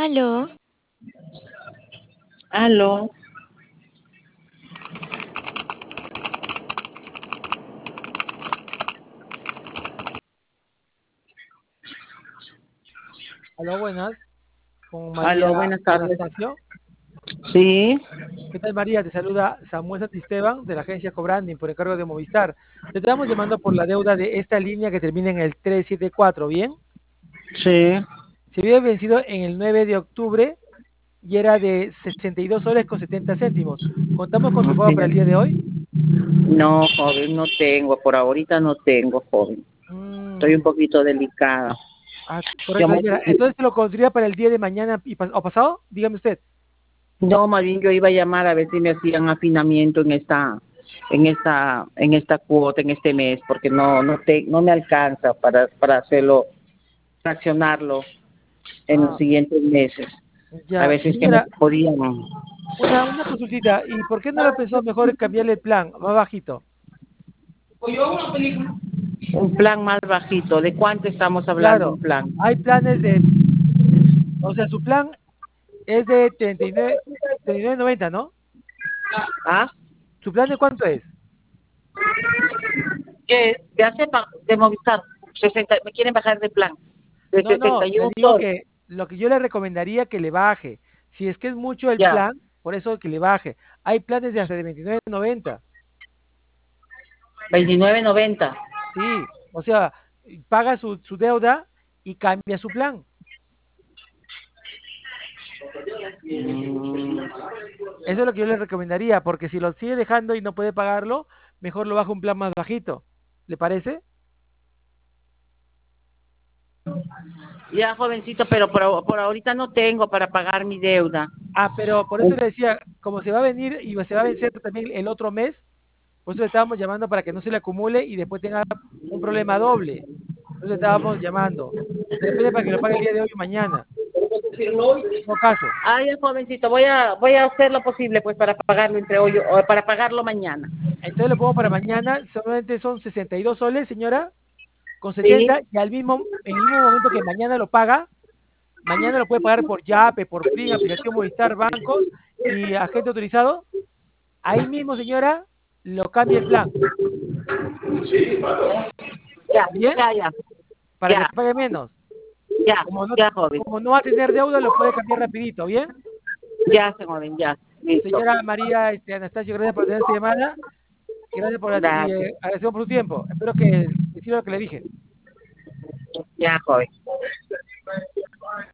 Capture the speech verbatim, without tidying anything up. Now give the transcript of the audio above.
Aló, Aló, Hola, buenas, con María aló, buenas tardes. Anastasio. Sí, ¿Qué tal, María? Te saluda Samuel Santisteban de la agencia Cobranding por encargo de Movistar. Te estamos llamando por la deuda de esta línea que termina en el trescientos setenta y cuatro, ¿bien? sí. Se había vencido en el nueve de octubre y era de sesenta y dos soles con setenta céntimos. ¿Contamos con tu pago para el día de hoy? No, joven, no tengo, por ahorita no tengo, joven. Estoy un Mm, poquito delicada. ah, Yo correcto, mo- señora. Entonces, ¿te lo pondría para el día de mañana y pas- o pasado? Dígame usted. no, más bien yo iba a llamar a ver si me hacían afinamiento en esta, en esta, en esta cuota, en este mes, porque no, no te, no me alcanza para, para hacerlo, fraccionarlo en los Ah, siguientes meses. A ya. ver si es que me Señora, podían. una, una consultita. ¿Y por qué no lo pensó mejor cambiarle el plan, más bajito? Un plan más bajito. ¿De cuánto estamos hablando un Claro, plan? hay planes de, o sea, su plan es de treinta y nueve, treinta y nueve noventa, ¿no? ¿Ah? ¿Su plan de cuánto es? ¿Qué? De hace pa- de Movistar. sesenta, me quieren bajar de plan. De No, no, sesenta y le uno digo sol. que lo que yo le recomendaría que le baje. Si es que es mucho el Ya. plan, por eso que le baje. Hay planes de hasta de veintinueve noventa. veintinueve noventa. Sí, o sea, paga su, su deuda y cambia su plan. Mm, Eso es lo que yo le recomendaría, porque si lo sigue dejando y no puede pagarlo, mejor lo baja un plan más bajito. ¿Le parece? ya, jovencito, pero por, por ahorita no tengo para pagar mi deuda. Ah, pero por eso le decía, como se va a venir y se va a vencer también el otro mes, por eso le estábamos llamando para que no se le acumule y después tenga un problema doble. Entonces le estábamos llamando. De repente para que lo pague el día de hoy o mañana. No caso. Ay, jovencito, voy a voy a hacer lo posible pues para pagarlo entre hoy o para pagarlo mañana. Entonces lo pongo para mañana, solamente son sesenta y dos soles, señora, con Sí, setenta y al mismo, en el mismo momento que mañana lo paga, mañana lo puede pagar por Yape, por Plin, aplicación Movistar, bancos y agente autorizado. Ahí mismo, señora, lo cambia el plan. ya, ¿Bien? ya, ya, Para que ya, pague menos. ya, Como no, ya, joven. como no va a tener deuda, lo puede cambiar rapidito, ¿bien? Ya, joven, ya. Listo. Señora María este, Anastasio, gracias por tener esta llamada. Gracias por y Gracias. eh, agradecemos por su tiempo. Espero que, que sirva lo que le dije. Ya, joven.